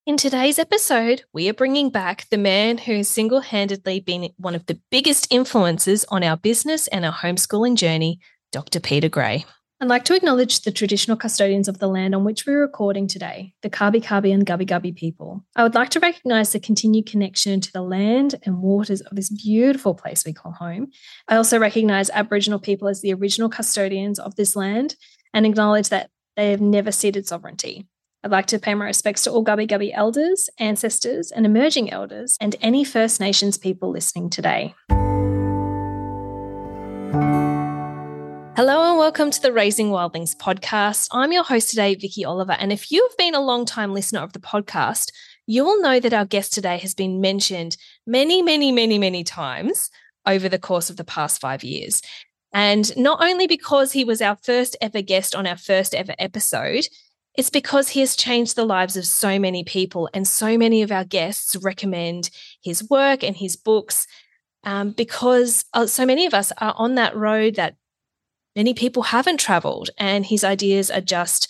In today's episode, we are bringing back the man who has single-handedly been one of the biggest influences on our business and our homeschooling journey, Dr. Peter Gray. I'd like to acknowledge the traditional custodians of the land on which we're recording today, the Kabi Kabi and Gubbi Gubbi people. I would like to recognise the continued connection to the land and waters of this beautiful place we call home. I also recognise Aboriginal people as the original custodians of this land and acknowledge that they have never ceded sovereignty. I'd like to pay my respects to all Gubbi Gubbi elders, ancestors, and emerging elders, and any First Nations people listening today. Hello and welcome to the Raising Wildlings podcast. I'm your host today, Vicky Oliver, and if you've been a long-time listener of the podcast, you will know that our guest today has been mentioned many times over the course of the past 5 years. And not only because he was our first ever guest on our first ever episode, it's because he has changed the lives of so many people, and so many of our guests recommend his work and his books because so many of us are on that road that many people haven't travelled, and his ideas are just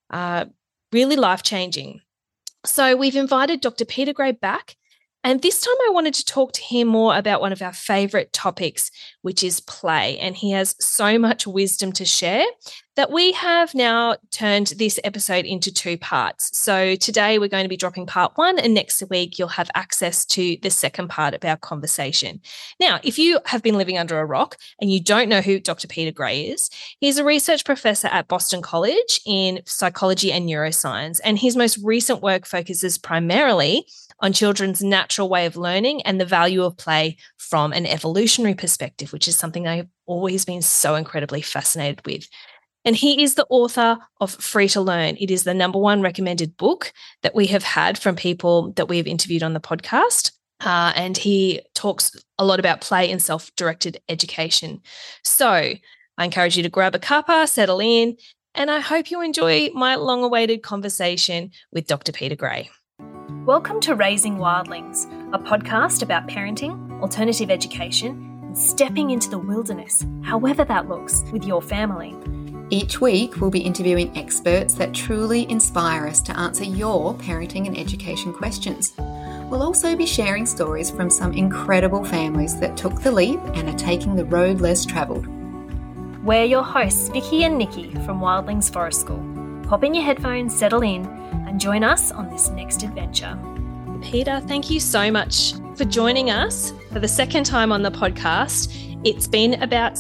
really life-changing. So we've invited Dr. Peter Gray back, and this time I wanted to talk to him more about one of our favourite topics, which is play. And he has so much wisdom to share that we have now turned this episode into 2 parts. So today we're going to be dropping part 1, and next week you'll have access to the second part of our conversation. Now, if you have been living under a rock and you don't know who Dr. Peter Gray is, he's a research professor at Boston College in psychology and neuroscience, and his most recent work focuses primarily on children's natural way of learning and the value of play from an evolutionary perspective, which is something I've always been so incredibly fascinated with. And he is the author of Free to Learn. It is the #1 recommended book that we have had from people that we have interviewed on the podcast. And he talks a lot about play and self-directed education. So I encourage you to grab a cuppa, settle in, and I hope you enjoy my long-awaited conversation with Dr. Peter Gray. Welcome to Raising Wildlings, a podcast about parenting, alternative education, and stepping into the wilderness, however that looks, with your family. Each week, we'll be interviewing experts that truly inspire us to answer your parenting and education questions. We'll also be sharing stories from some incredible families that took the leap and are taking the road less travelled. We're your hosts, Vicky and Nikki from Wildlings Forest School. Pop in your headphones, settle in, and join us on this next adventure. Peter, thank you so much for joining us for the second time on the podcast. It's been about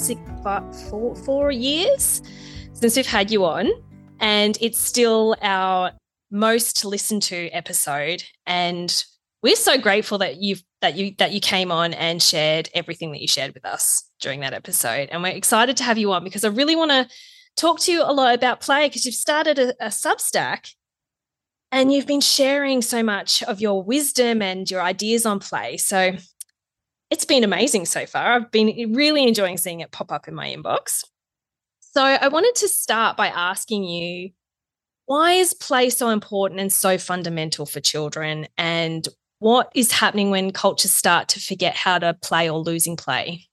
4 years since we've had you on, and it's still our most listened to episode. And we're so grateful that you came on and shared everything that you shared with us during that episode. And we're excited to have you on because I really want to talk to you a lot about play, because you've started a Substack and you've been sharing so much of your wisdom and your ideas on play. So it's been amazing so far. I've been really enjoying seeing it pop up in my inbox. So I wanted to start by asking you, why is play so important and so fundamental for children? And what is happening when cultures start to forget how to play or losing play?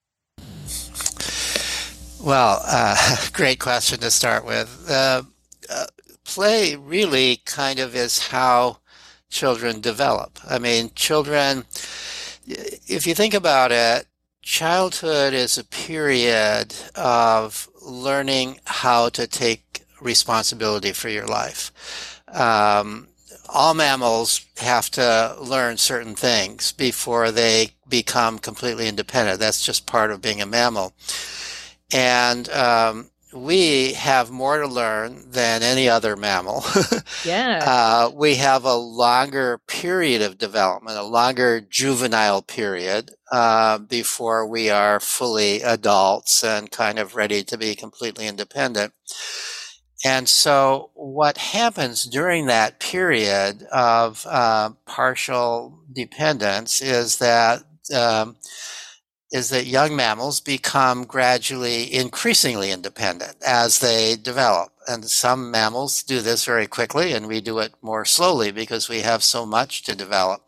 Well, great question to start with. Play really kind of is how children develop. I mean, children, if you think about it, childhood is a period of learning how to take responsibility for your life. All mammals have to learn certain things before they become completely independent. That's just part of being a mammal. And we have more to learn than any other mammal. Yeah. We have a longer period of development, a longer juvenile period before we are fully adults and kind of ready to be completely independent. And so what happens during that period of partial dependence is that young mammals become gradually increasingly independent as they develop. And some mammals do this very quickly, and we do it more slowly because we have so much to develop.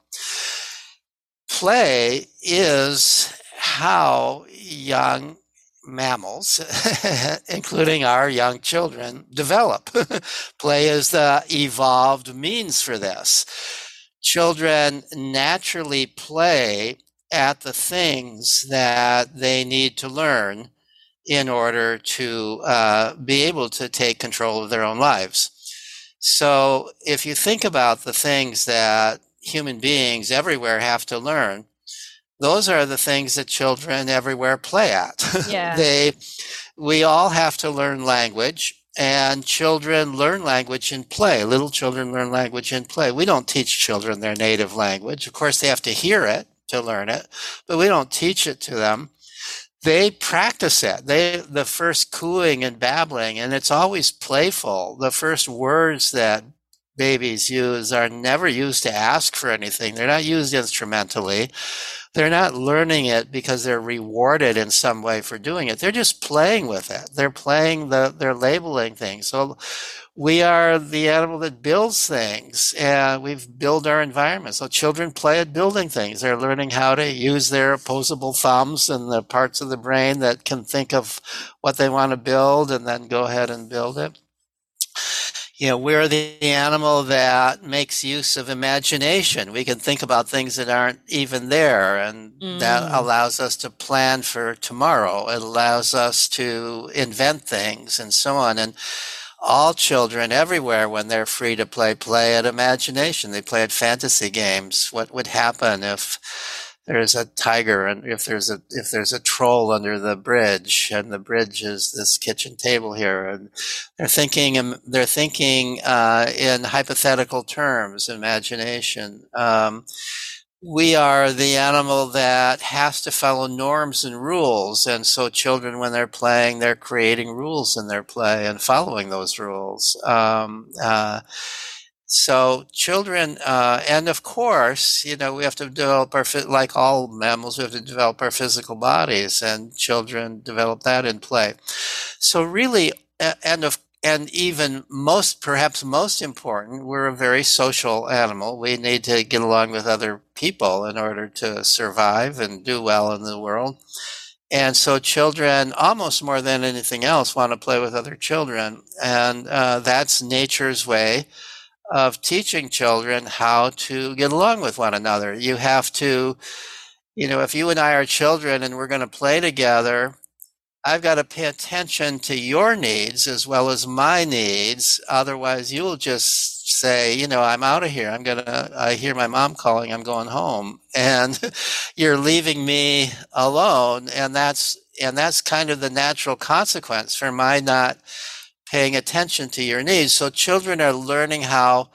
Play is how young mammals, including our young children, develop. Play is the evolved means for this. children naturally play at the things that they need to learn in order to be able to take control of their own lives. So if you think about the things that human beings everywhere have to learn, those are the things that children everywhere play at. Yeah. We all have to learn language, and children learn language in play. Little children learn language in play. We don't teach children their native language. Of course, they have to hear it to learn it, but we don't teach it to them. They practice it. The first cooing and babbling, and it's always playful. The first words that babies use are never used to ask for anything. They're not used instrumentally. They're not learning it because they're rewarded in some way for doing it. They're just playing with it. They're labeling things. So we are the animal that builds things, and we've built our environment. So children play at building things. They're learning how to use their opposable thumbs and the parts of the brain that can think of what they want to build and then go ahead and build it. We're the animal that makes use of imagination. We can think about things that aren't even there, and that allows us to plan for tomorrow. It allows us to invent things and so on. And all children everywhere, when they're free to play at imagination. They play at fantasy games. What would happen if there's a tiger and if there's a troll under the bridge, and the bridge is this kitchen table here, and they're thinking in hypothetical terms, imagination. We are the animal that has to follow norms and rules, and so children, when they're playing, they're creating rules in their play and following those rules. So children, and of course, we have to develop like all mammals, we have to develop our physical bodies, and children develop that in play. So really, and even perhaps most important, we're a very social animal. We need to get along with other people in order to survive and do well in the world. And so children, almost more than anything else, want to play with other children. And that's nature's way of teaching children how to get along with one another. You have to, if you and I are children and we're going to play together, I've got to pay attention to your needs as well as my needs. Otherwise, you'll just say, I'm out of here. I hear my mom calling, I'm going home. And you're leaving me alone. And that's kind of the natural consequence for my not paying attention to your needs. So children are learning how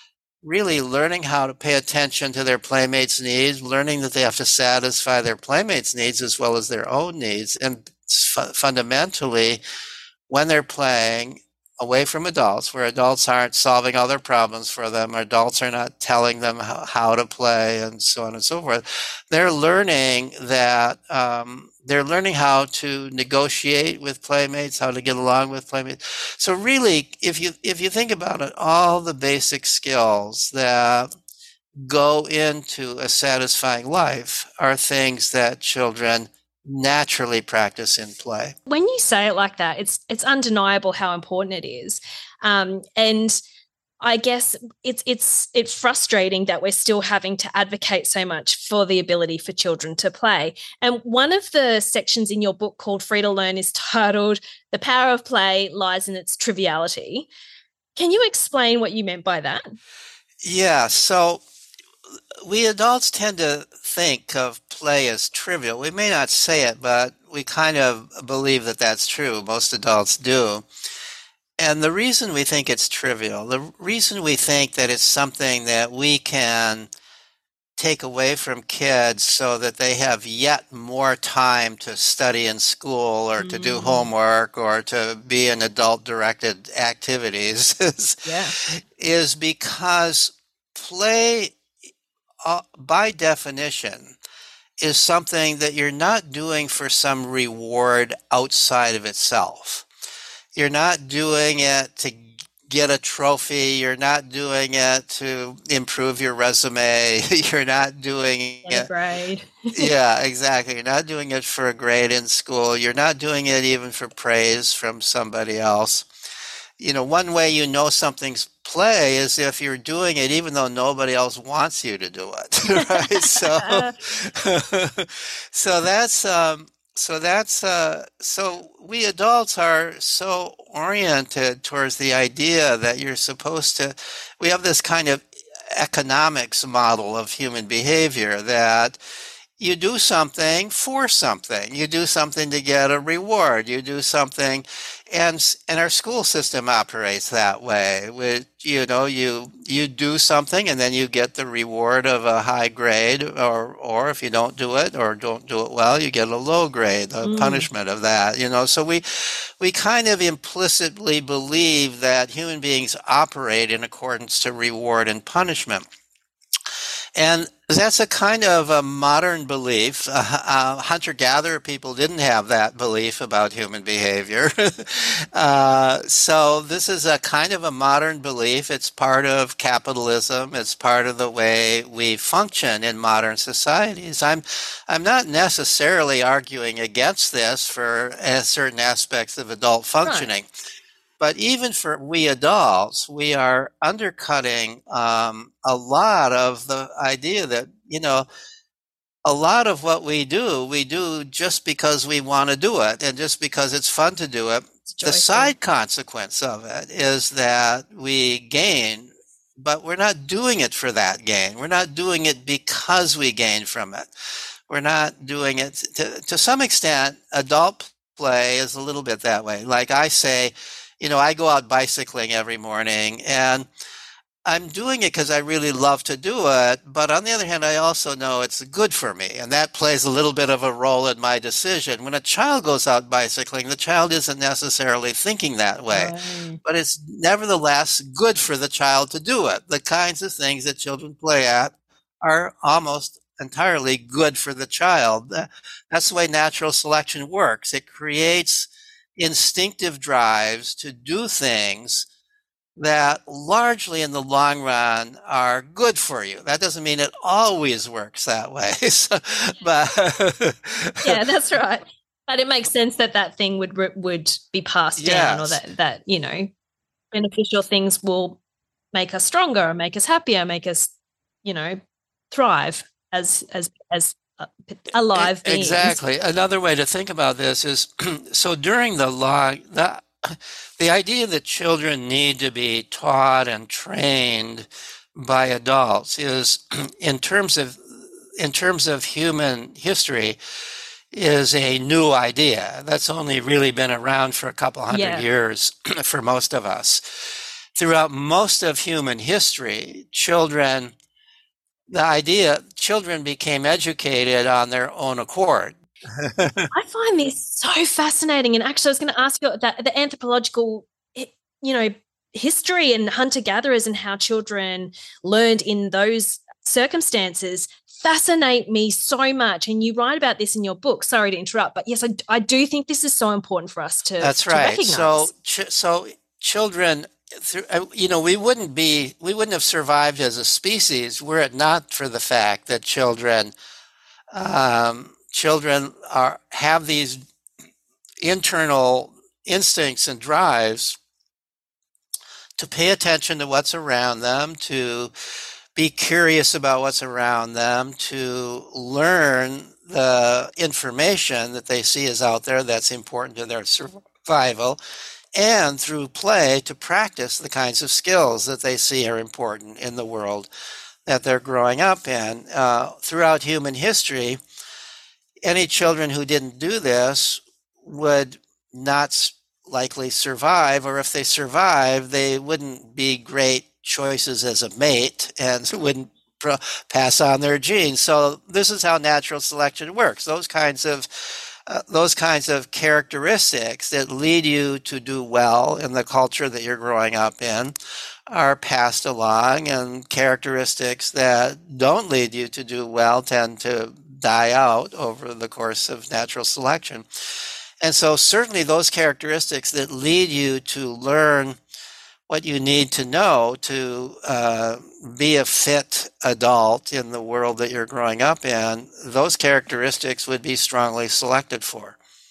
to pay attention to their playmates' needs, learning that they have to satisfy their playmates' needs as well as their own needs. And fundamentally, when they're playing away from adults, where adults aren't solving all their problems for them, adults are not telling them how to play, and so on and so forth, they're learning that they're learning how to negotiate with playmates, how to get along with playmates. So really, if you think about it, all the basic skills that go into a satisfying life are things that children naturally practice in play. When you say it like that, it's undeniable how important it is. And I guess it's frustrating that we're still having to advocate so much for the ability for children to play. And one of the sections in your book called Free to Learn is titled "The Power of Play Lies in Its Triviality." Can you explain what you meant by that? Yeah, so we adults tend to think of play as trivial. We may not say it, but we kind of believe that that's true. Most adults do. And the reason we think it's trivial, the reason we think that it's something that we can take away from kids so that they have yet more time to study in school or to do homework or to be in adult-directed activities is because play, by definition, is something that you're not doing for some reward outside of itself. You're not doing it to get a trophy. You're not doing it to improve your resume. You're not doing it. Grade. Yeah, exactly. You're not doing it for a grade in school. You're not doing it even for praise from somebody else. one way you know something's play is if you're doing it even though nobody else wants you to do it, right? So that's so we adults are so oriented towards the idea that you're supposed to. We have this kind of economics model of human behavior that you do something for something. You do something to get a reward. You do something, and our school system operates that way. With you do something, and then you get the reward of a high grade, or if you don't do it or don't do it well, you get a low grade, the punishment of that. So we kind of implicitly believe that human beings operate in accordance to reward and punishment. And that's a kind of a modern belief. Hunter-gatherer people didn't have that belief about human behavior. So this is a kind of a modern belief. It's part of capitalism. It's part of the way we function in modern societies. I'm not necessarily arguing against this for certain aspects of adult functioning. Right. But even for we adults, we are undercutting a lot of the idea that, a lot of what we do just because we want to do it and just because it's fun to do it. The side consequence of it is that we gain, but we're not doing it for that gain. We're not doing it because we gain from it. We're not doing it to some extent. Adult play is a little bit that way. Like I say, I go out bicycling every morning, and I'm doing it because I really love to do it. But on the other hand, I also know it's good for me, and that plays a little bit of a role in my decision. When a child goes out bicycling, the child isn't necessarily thinking that way, but it's nevertheless good for the child to do it. The kinds of things that children play at are almost entirely good for the child. That's the way natural selection works. It creates instinctive drives to do things that largely in the long run are good for you. That doesn't mean it always works that way. Yeah, that's right. But it makes sense that thing would be passed down, or that beneficial things will make us stronger, or make us happier, make us thrive as alive beings. Exactly. Another way to think about this is, so during the idea that children need to be taught and trained by adults is, in terms of human history, is a new idea. That's only really been around for a couple hundred years for most of us. Throughout most of human history, children became educated on their own accord. I find this so fascinating. And actually, I was going to ask you that the anthropological, history and hunter-gatherers and how children learned in those circumstances fascinate me so much. And you write about this in your book. Sorry to interrupt, but yes, I do think this is so important for us to recognize. So children, we wouldn't have survived as a species were it not for the fact that children have these internal instincts and drives to pay attention to what's around them, to be curious about what's around them, to learn the information that they see is out there that's important to their survival, and through play to practice the kinds of skills that they see are important in the world that they're growing up in. Throughout human history, any children who didn't do this would not likely survive, or if they survived, they wouldn't be great choices as a mate and wouldn't pass on their genes. So this is how natural selection works. Those kinds of characteristics that lead you to do well in the culture that you're growing up in are passed along, and characteristics that don't lead you to do well tend to die out over the course of natural selection. And so certainly those characteristics that lead you to learn what you need to know to be a fit adult in the world that you're growing up in, those characteristics would be strongly selected for.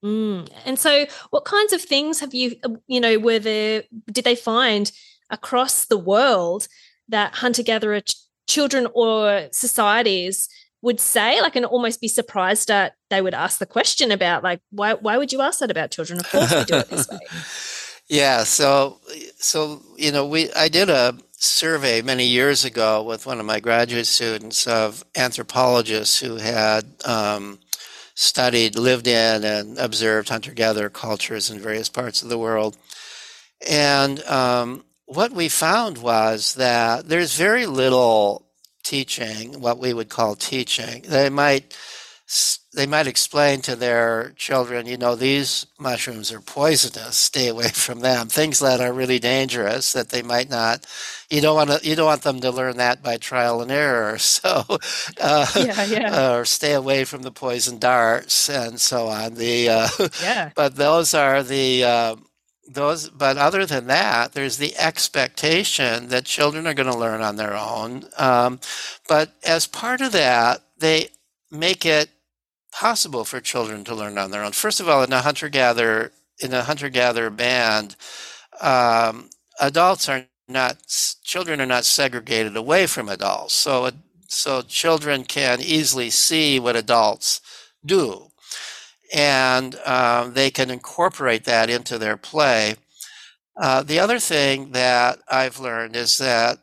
And so what kinds of things have you, did they find across the world that hunter-gatherer children or societies would say, like, and almost be surprised that they would ask the question about, like, why would you ask that about children? Of course we do it this way. Yeah, so I did a survey many years ago with one of my graduate students of anthropologists who had lived in and observed hunter-gatherer cultures in various parts of the world. And what we found was that there's very little teaching, what we would call teaching. They might explain to their children, these mushrooms are poisonous, stay away from them. Things that are really dangerous that they might not. You don't want them to learn that by trial and error. So, or stay away from the poison darts and so on. But those are but other than that, there's the expectation that children are going to learn on their own. But as part of that, they make it possible for children to learn on their own. First of all, in a hunter-gatherer band, children are not segregated away from adults. So children can easily see what adults do, and they can incorporate that into their play. The other thing that I've learned is that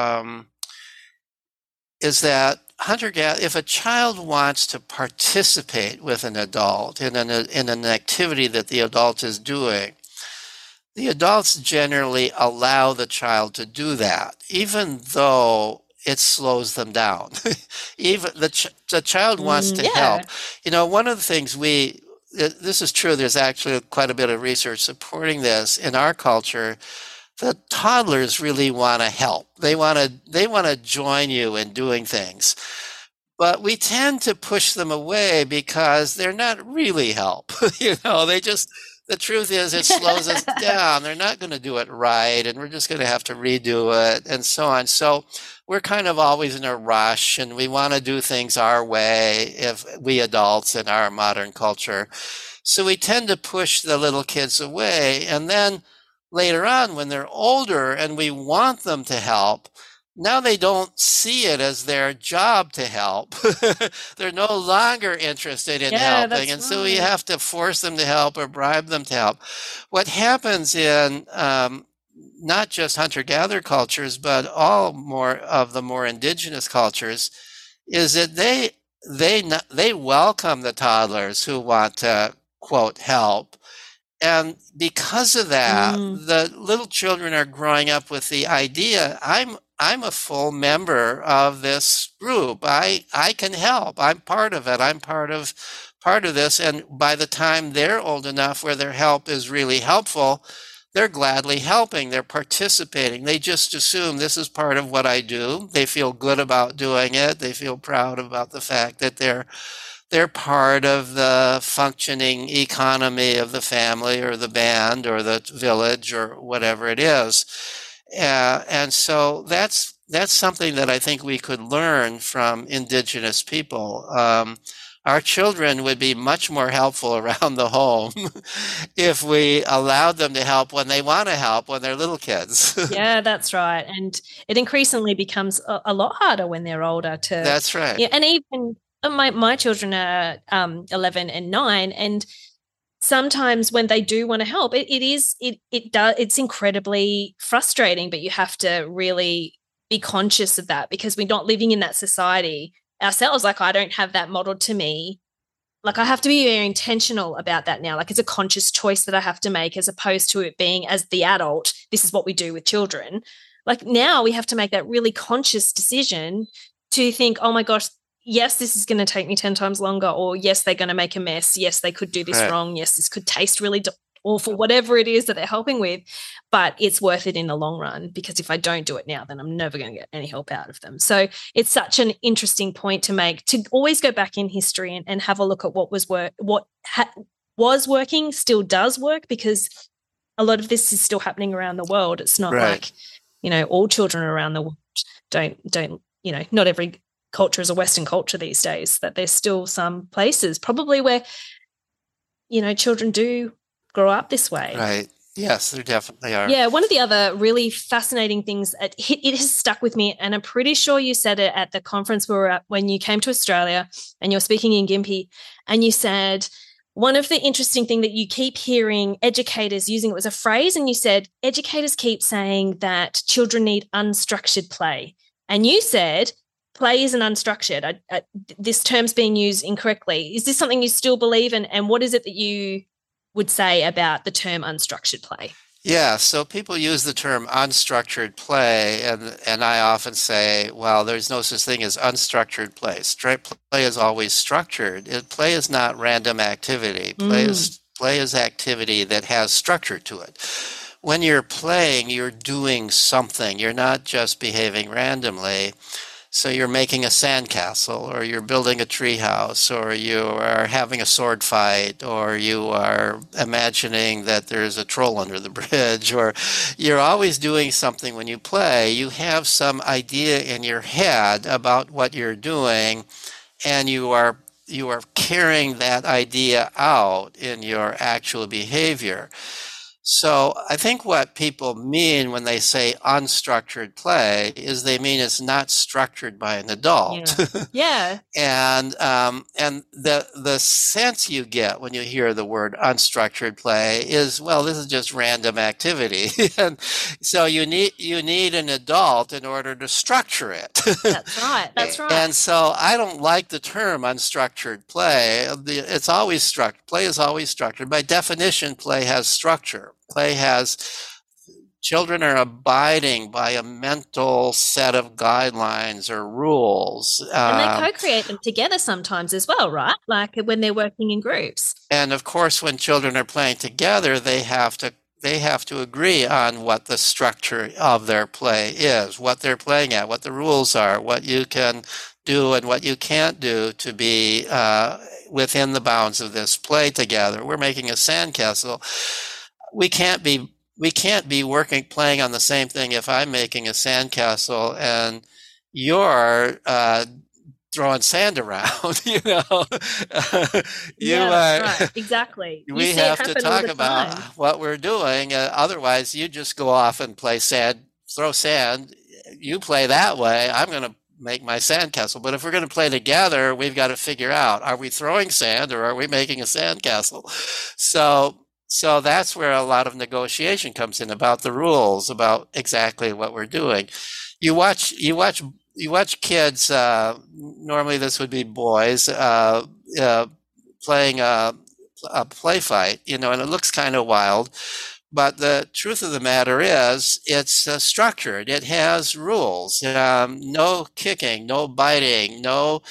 if a child wants to participate with an adult in an activity that the adult is doing, the adults generally allow the child to do that, even though it slows them down. Even the child wants to help. One of the things this is true, there's actually quite a bit of research supporting this in our culture. The toddlers really want to help. They want to join you in doing things. But we tend to push them away because they're not really help. The truth is it slows us down. They're not going to do it right, and we're just going to have to redo it and so on. So we're kind of always in a rush, and we want to do things our way, if we adults in our modern culture. So we tend to push the little kids away, and then later on, when they're older and we want them to help, now they don't see it as their job to help. They're no longer interested in helping. And so we have to force them to help or bribe them to help. What happens in not just hunter-gatherer cultures, but all more of the more indigenous cultures, is that they welcome the toddlers who want to, quote, help. And because of that, the little children are growing up with the idea, I'm a full member of this group. I can help. I'm part of it. I'm part of this. And by the time they're old enough where their help is really helpful, they're gladly helping. They're participating. They just assume this is part of what I do. They feel good about doing it. They feel proud about the fact that they're part of the functioning economy of the family or the band or the village or whatever it is. And so that's something that I think we could learn from indigenous people. Our children would be much more helpful around the home if we allowed them to help when they want to help, when they're little kids. Yeah, that's right. And it increasingly becomes a lot harder when they're older to. That's right. Yeah, and even my children are 11 and 9, and sometimes when they do want to help, it's incredibly frustrating, but you have to really be conscious of that because we're not living in that society ourselves. Like, I don't have that modeled to me. Like, I have to be very intentional about that now. Like, it's a conscious choice that I have to make, as opposed to it being, as the adult, this is what we do with children. Like, now we have to make that really conscious decision to think, oh my gosh, yes, this is going to take me 10 times longer, or yes, they're going to make a mess. Yes, they could do this wrong. Yes, this could taste really awful, whatever it is that they're helping with, but it's worth it in the long run, because if I don't do it now, then I'm never going to get any help out of them. So it's such an interesting point to make, to always go back in history and have a look at what was working, still does work, because a lot of this is still happening around the world. It's not like, all children around the world don't, not every culture is a Western culture these days, that there's still some places probably where children do grow up this way. Right. Yes, there definitely are. Yeah, one of the other really fascinating things, it has stuck with me, and I'm pretty sure you said it at the conference we were at when you came to Australia and you're speaking in Gympie, and you said one of the interesting things that you keep hearing educators using, it was a phrase, and you said educators keep saying that children need unstructured play. And you said play isn't unstructured. This term's being used incorrectly. Is this something you still believe in? And what is it that you would say about the term unstructured play? Yeah, so people use the term unstructured play, and I often say, well, there's no such thing as unstructured play. Play is always structured. Play is not random activity. Play is activity that has structure to it. When you're playing, you're doing something. You're not just behaving randomly. So you're making a sandcastle, or you're building a treehouse, or you are having a sword fight, or you are imagining that there's a troll under the bridge, or you're always doing something when you play. You have some idea in your head about what you're doing, and you are carrying that idea out in your actual behavior. So I think what people mean when they say unstructured play is they mean it's not structured by an adult. Yeah. And the sense you get when you hear the word unstructured play is, well, this is just random activity. And so you need an adult in order to structure it. That's right. That's right. And so I don't like the term unstructured play. It's always structured. Play is always structured. By definition, play has structure. Children are abiding by a mental set of guidelines or rules. And they co-create them together sometimes as well, right? Like when they're working in groups. And of course, when children are playing together, they have to agree on what the structure of their play is, what they're playing at, what the rules are, what you can do and what you can't do to be within the bounds of this play together. We're making a sandcastle. We can't be playing on the same thing if I'm making a sandcastle and you're throwing sand around, Right. Exactly. We have to talk about what we're doing. Otherwise, you just go off and play sand, throw sand. You play that way. I'm going to make my sandcastle. But if we're going to play together, we've got to figure out, are we throwing sand or are we making a sandcastle? So that's where a lot of negotiation comes in about the rules, about exactly what we're doing. You watch kids. Normally, this would be boys playing a play fight, and it looks kind of wild. But the truth of the matter is, it's structured. It has rules. No kicking, no biting, no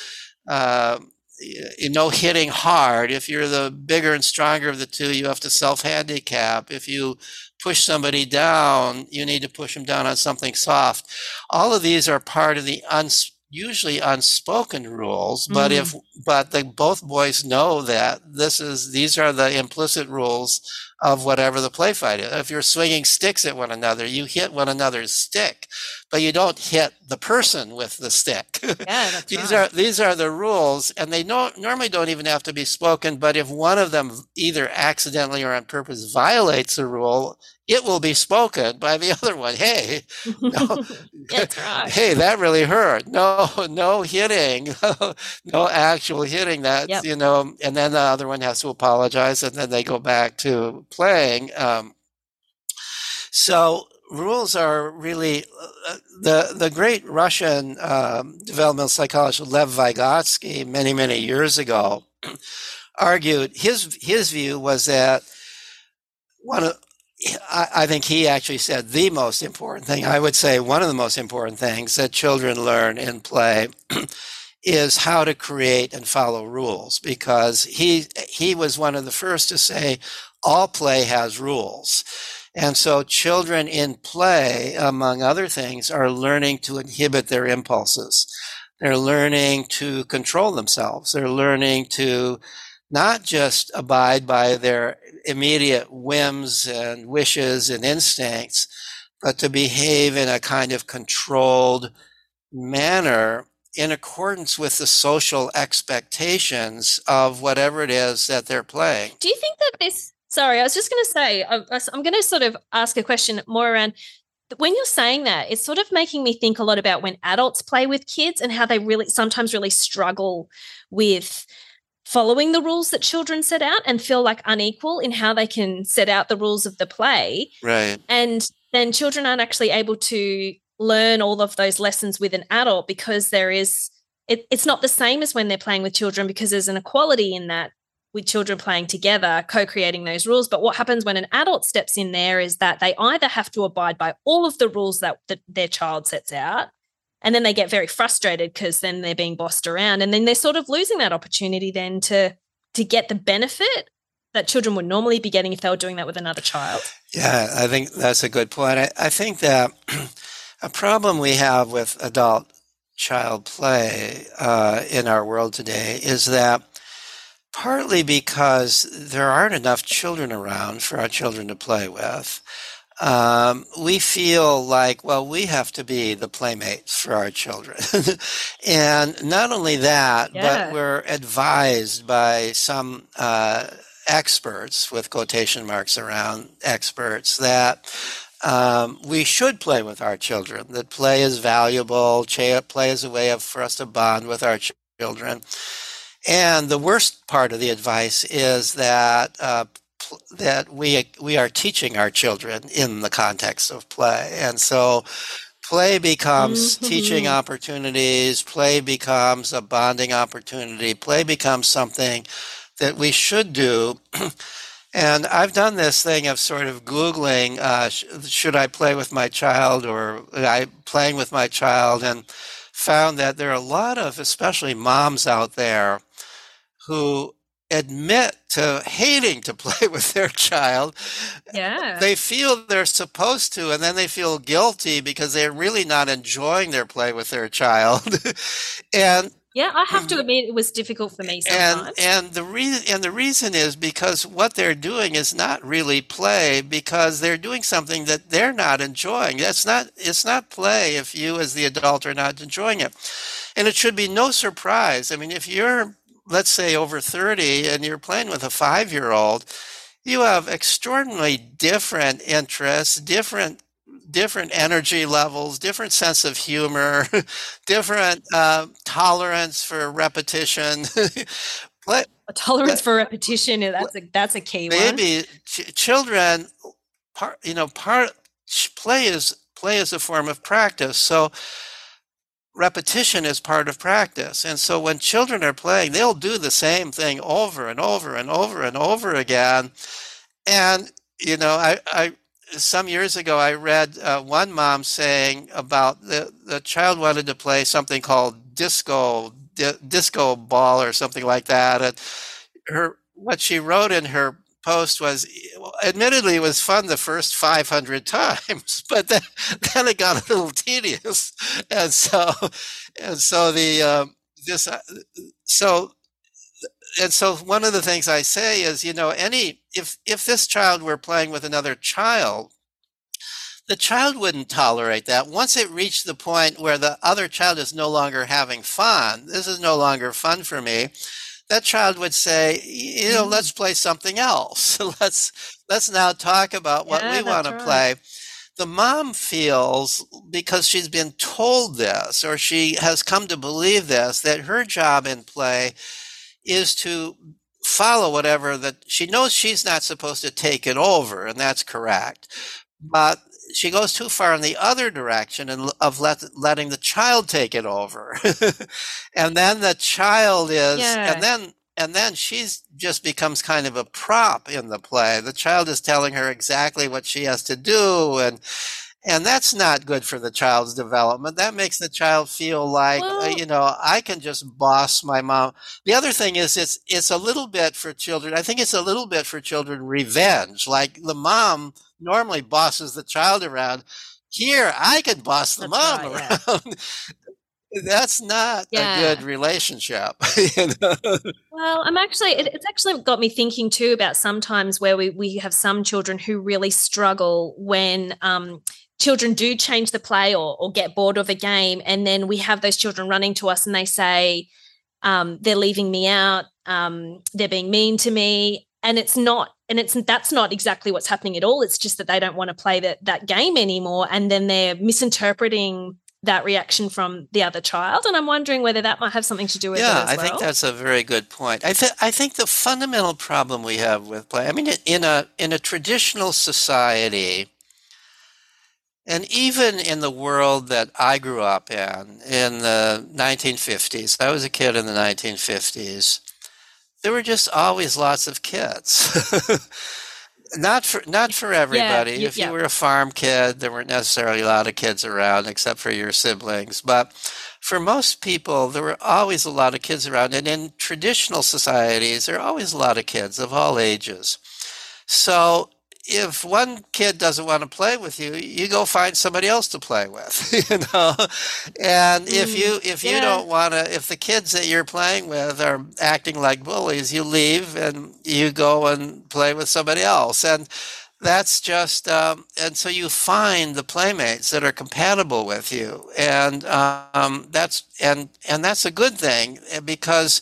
hitting hard. If you're the bigger and stronger of the two, you have to self-handicap. If you push somebody down, you need to push them down on something soft. All of these are part of the usually unspoken rules, but both boys know that these are the implicit rules of whatever the play fight is. If you're swinging sticks at one another, you hit one another's stick, but you don't hit the person with the stick. Yeah, that's These are the rules, and they normally don't even have to be spoken, but if one of them either accidentally or on purpose violates a rule, it will be spoken by the other one. Hey, no, that's right. Hey, that really hurt. No hitting, no actual hitting. That and then the other one has to apologize, and then they go back to playing. So rules are really the great Russian developmental psychologist Lev Vygotsky many years ago argued his view was that I think he actually said the most important thing. I would say one of the most important things that children learn in play is how to create and follow rules, because he was one of the first to say all play has rules. And so children in play, among other things, are learning to inhibit their impulses. They're learning to control themselves. They're learning to not just abide by their immediate whims and wishes and instincts, but to behave in a kind of controlled manner in accordance with the social expectations of whatever it is that they're playing. Do you think that sorry, I was just going to say, I'm going to sort of ask a question more around when you're saying that, it's sort of making me think a lot about when adults play with kids and how they sometimes really struggle with following the rules that children set out and feel like unequal in how they can set out the rules of the play. Right. And then children aren't actually able to learn all of those lessons with an adult because it's not the same as when they're playing with children because there's an equality in that with children playing together, co-creating those rules. But what happens when an adult steps in there is that they either have to abide by all of the rules that their child sets out, and then they get very frustrated because then they're being bossed around, and then they're sort of losing that opportunity then to get the benefit that children would normally be getting if they were doing that with another child. Yeah, I think that's a good point. I think that a problem we have with adult-child play in our world today is that partly because there aren't enough children around for our children to play with, we feel like, well, we have to be the playmates for our children. And not only that, but we're advised by some experts, with quotation marks around experts, that we should play with our children, that play is valuable, play is a way for us to bond with our children. And the worst part of the advice is that that we are teaching our children in the context of play. And so play becomes teaching opportunities, play becomes a bonding opportunity, play becomes something that we should do. And I've done this thing of sort of Googling, should I play with my child, or I playing with my child, and found that there are a lot of, especially moms out there, who admit to hating to play with their child. Yeah. They feel they're supposed to, and then they feel guilty because they're really not enjoying their play with their child. And yeah, I have to admit it was difficult for me sometimes. And the reason is because what they're doing is not really play, because they're doing something that they're not enjoying. It's not play if you as the adult are not enjoying it. And it should be no surprise. I mean, if you're, let's say, over 30 and you're playing with a 5-year-old, you have extraordinarily different interests, different energy levels, different sense of humor, different tolerance for repetition. A tolerance for repetition, that's a key one. Maybe children, play is a form of practice. So repetition is part of practice. And so when children are playing, they'll do the same thing over and over and over and over again. And, I some years ago, I read one mom saying about the child wanted to play something called disco ball or something like that. And what she wrote in her post was, admittedly, it was fun the first 500 times, but then it got a little tedious. And so one of the things I say is, if this child were playing with another child, the child wouldn't tolerate that. Once it reached the point where the other child is no longer having fun, this is no longer fun for me, that child would say, let's play something else. Let's now talk about what we want to play. The mom feels, because she's been told this, or she has come to believe this, that her job in play is to follow whatever that she knows she's not supposed to take it over, and that's correct. But she goes too far in the other direction of letting the child take it over. And then the child is, and then she's just becomes kind of a prop in the play. The child is telling her exactly what she has to do, and that's not good for the child's development. That makes the child feel like, I can just boss my mom. The other thing is, it's a little bit for children. I think it's a little bit for children revenge. Like the mom normally bosses the child around. Here, I can boss the mom around. Yeah. That's not a good relationship. Well, it's actually got me thinking too about sometimes where we have some children who really struggle when children do change the play or get bored of a game, and then we have those children running to us and they say, they're leaving me out, they're being mean to me, and that's not exactly what's happening at all. It's just that they don't want to play that game anymore, and then they're misinterpreting that reaction from the other child. And I'm wondering whether that might have something to do with it as well. Yeah, I think that's a very good point. I think the fundamental problem we have with play, I mean, in a traditional society, and even in the world that I grew up in the 1950s, I was a kid in the 1950s, there were just always lots of kids. Not for everybody. If you were a farm kid, there weren't necessarily a lot of kids around except for your siblings. But for most people, there were always a lot of kids around. And in traditional societies, there are always a lot of kids of all ages. So if one kid doesn't want to play with you, you go find somebody else to play with, you know. And if you don't want to, if the kids that you're playing with are acting like bullies, you leave and you go and play with somebody else. And that's just, and so you find the playmates that are compatible with you, and that's a good thing because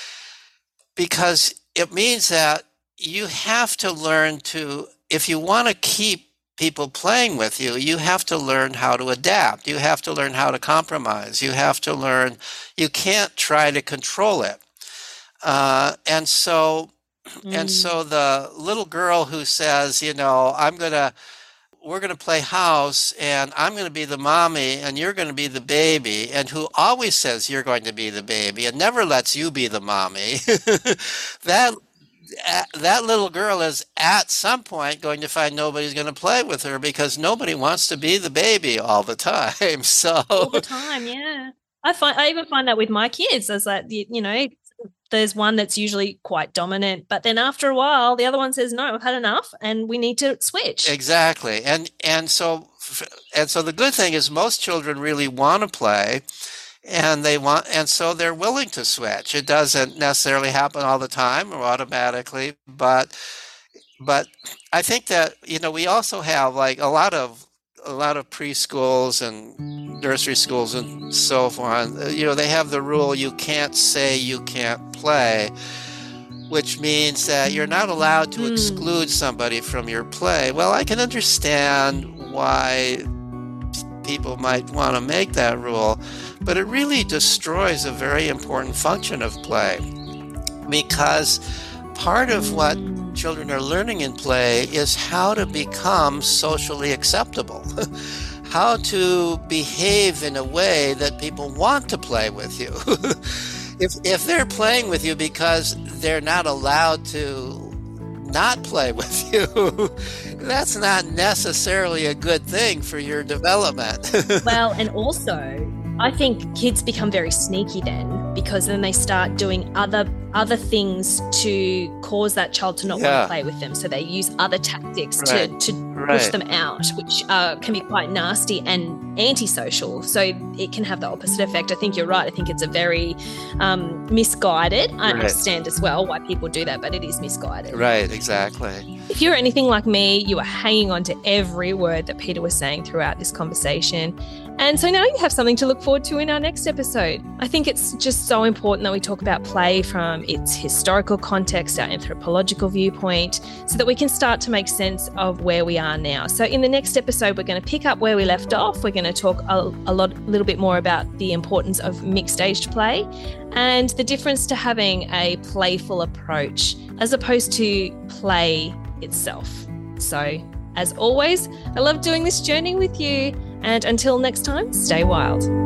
it means that you have to learn to. If you want to keep people playing with you, you have to learn how to adapt. You have to learn how to compromise. You have to learn, you can't try to control it. And so the little girl who says, you know, we're going to play house and I'm going to be the mommy and you're going to be the baby, and who always says you're going to be the baby and never lets you be the mommy, that little girl is at some point going to find nobody's going to play with her because nobody wants to be the baby all the time. So all the time, yeah. I even find that with my kids. There's like, you know, there's one that's usually quite dominant, but then after a while, the other one says, "No, I've had enough, and we need to switch." Exactly, and so the good thing is most children really want to play. And so they're willing to switch. It doesn't necessarily happen all the time or automatically, but I think that, you know, we also have like a lot of preschools and nursery schools and so on. You know, they have the rule you can't say you can't play, which means that you're not allowed to exclude somebody from your play. Well, I can understand why people might want to make that rule, but it really destroys a very important function of play, because part of what children are learning in play is how to become socially acceptable, how to behave in a way that people want to play with you. If they're playing with you because they're not allowed to not play with you, that's not necessarily a good thing for your development. Well, and also, I think kids become very sneaky then, because then they start doing other things to cause that child to not want to play with them. So they use other tactics to push them out, which can be quite nasty and antisocial. So it can have the opposite effect. I think you're right. I think it's a very misguided. I understand as well why people do that, but it is misguided. Right, exactly. If you're anything like me, you are hanging on to every word that Peter was saying throughout this conversation. And so now you have something to look forward to in our next episode. I think it's just so important that we talk about play from its historical context, our anthropological viewpoint, so that we can start to make sense of where we are now. So in the next episode, we're going to pick up where we left off. We're going to talk a little bit more about the importance of mixed-aged play and the difference to having a playful approach as opposed to play itself. So, as always, I love doing this journey with you. And until next time, stay wild.